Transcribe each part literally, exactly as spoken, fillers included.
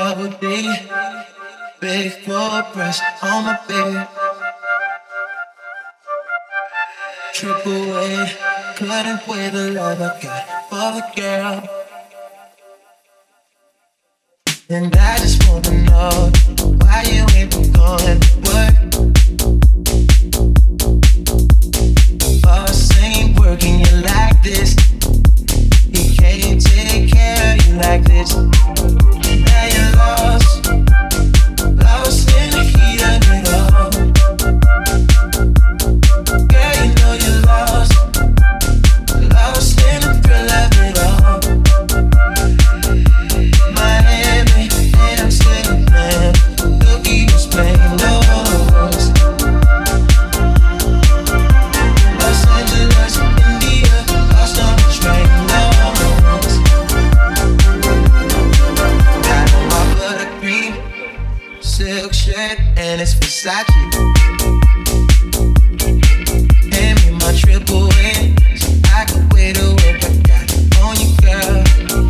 double D, big four breast on my bed. Triple A, couldn't weigh the love I got for the girl. And I just wanna know why you ain't been going to work. Boss ain't working you like this. He can't take care of you like this. Now you're lost, lost in the heat of it all. Girl, you know you're lost, lost in the thrill of it all. Miami, Amsterdam, Tokyo, Spain, those. Los Angeles, India, lost on the train, those. Got my buttercream silk shirt and it's Versace. Hand me my triple A, so I can wait to work. I got it on you, girl.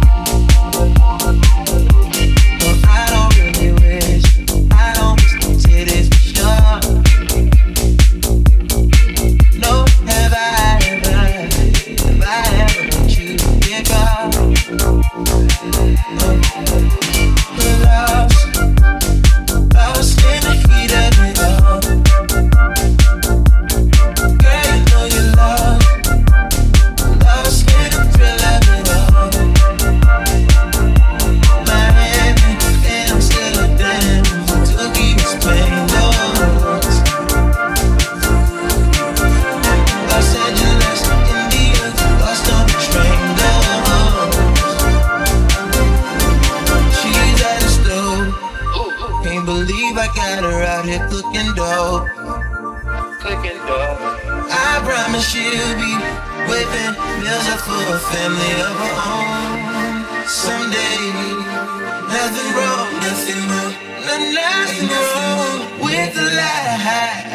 No, I don't really wish, I don't miss the titties for sure. No, have I ever, have I ever let you get caught? We're lost, lost in the heat of it all. Girl, you know you're lost, lost in the thrill of it all. Miami, Amsterdam, Tokyo, Spain, those. Los Angeles, India, lost on the train, those. She's at the stove, can't believe I got her out here cooking dough. Cooking dough. I promise she'll be whipping meals up for a family of her own someday. Nothing wrong, nothing wrong, no, nothing wrong with the lie.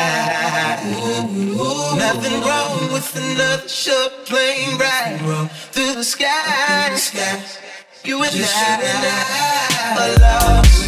Ooh, nothing wrong with another short plane ride through the sky. You and I are lost.